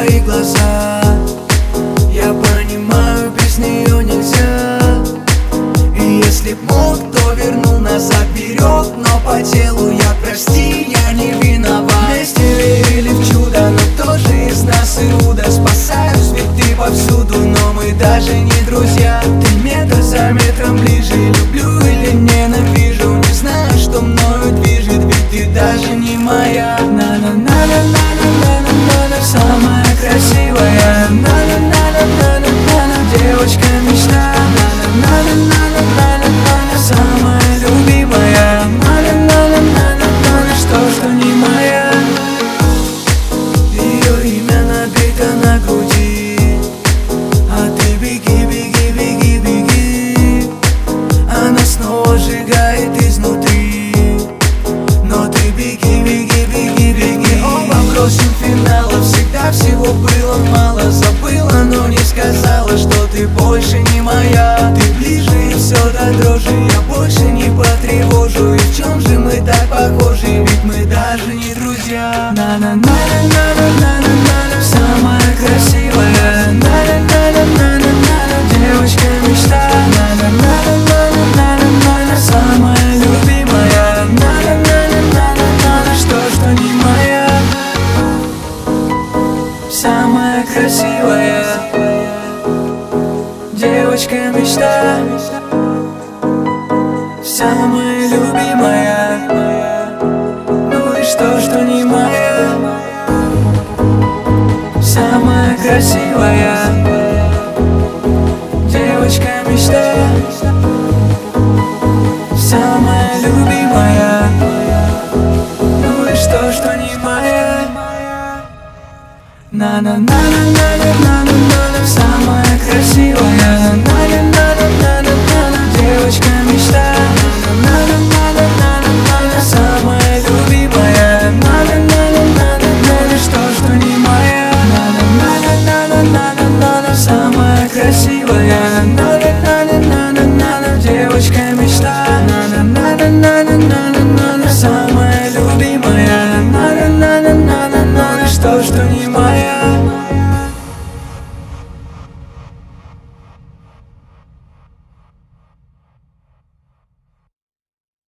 твои глаза. Я понимаю, без нее нельзя. И если б мог, то вернул назад вперед. Но по делу я, прости, я не виноват. Вместе верили в чудо, но кто же из нас Иуда? Спасаюсь, ведь ты повсюду, но мы даже не друзья. Ты метр за метром ближе, люблю или ненавижу. Не знаю, что мною движет, ведь ты даже не моя. На-на-на-на-на-на-на-на-на, самая красивая. На-на-на-на-на-на-на-на, девочка мечта. На-на-на-на-на-на-на-на, самая любимая. На-на-на-на-на-на-на, что не моя. Ее имя набито на груди, а ты беги, беги, беги, беги. Она снова сжигает изнутри, но ты беги, беги, беги, беги. Оба бросим финала, всегда всего было мало. Забыла, но не сказала, что ты больше не моя. Ты ближе и все до дрожи, я больше не потревожу. И в чем же мы так похожи, ведь мы даже не друзья. На-на-на-на-на-на-на-на, самая красивая. На-на-на-на-на-на-на, девочка мечта. На-на-на-на-на-на-на, самая любимая. На-на-на-на-на-на-на, что не моя. Самая красивая, девочка мечта, самая любимая. Ну и что не моя. Самая красивая, девочка мечта, самая любимая. Ну и что не моя. На-на-на-на-на-на.